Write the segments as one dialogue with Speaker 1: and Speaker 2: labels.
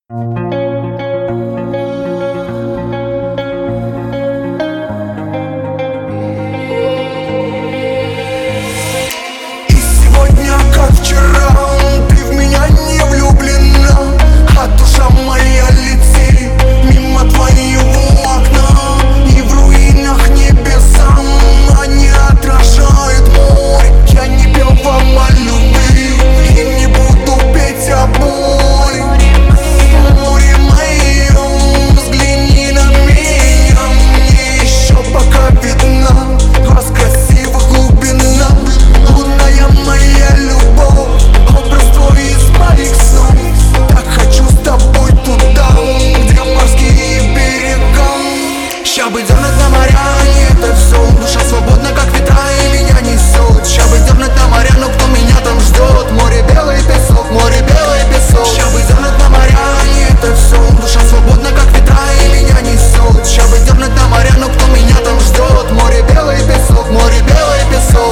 Speaker 1: Сегодня, как вчера, ты в меня не влюблена, а душа моя летит мимо твоего окна. И в руинах небеса они отражают море. Я не пел вам о любви и не буду петь о боли. Море мое, взгляни на меня, мне еще пока видна глаз красивых глубина. Лунная моя любовь, образ твой из моих снов. Так хочу с тобой туда, где морские берега. Ща бы дернуть на моря, не это все. Душа свободна, как ветра, и меня несет. Ща бы дернуть на моря, но кто меня там ждет? Море белый песок, море белый песок. Ща бы дернуть на моря, не это все. Душа свободна, как ветра, и меня несет. Ща бы дернуть на моря, но кто меня там ждет? Море белый песок, море белый песок.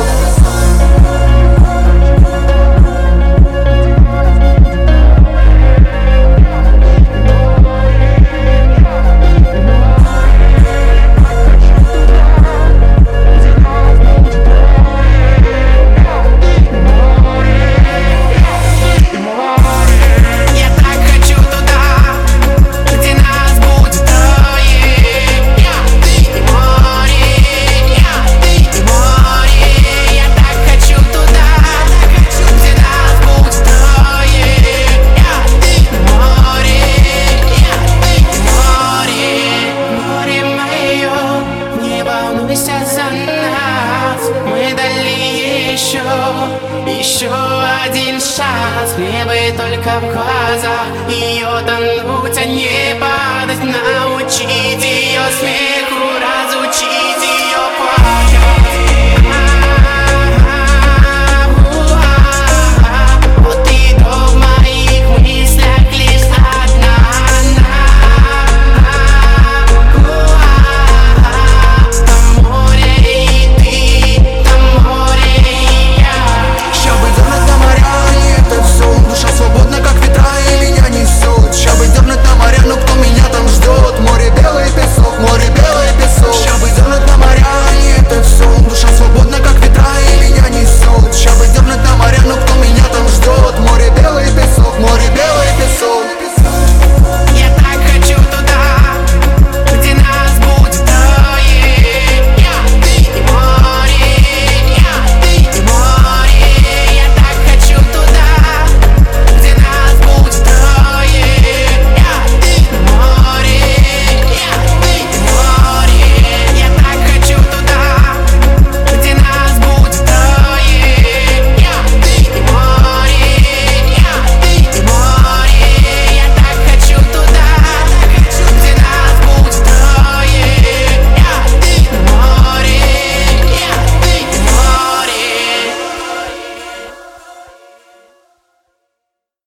Speaker 2: Еще один шанс, мне бы только в глазах ее тонуть, а не падать. Научить ее смеху, разучить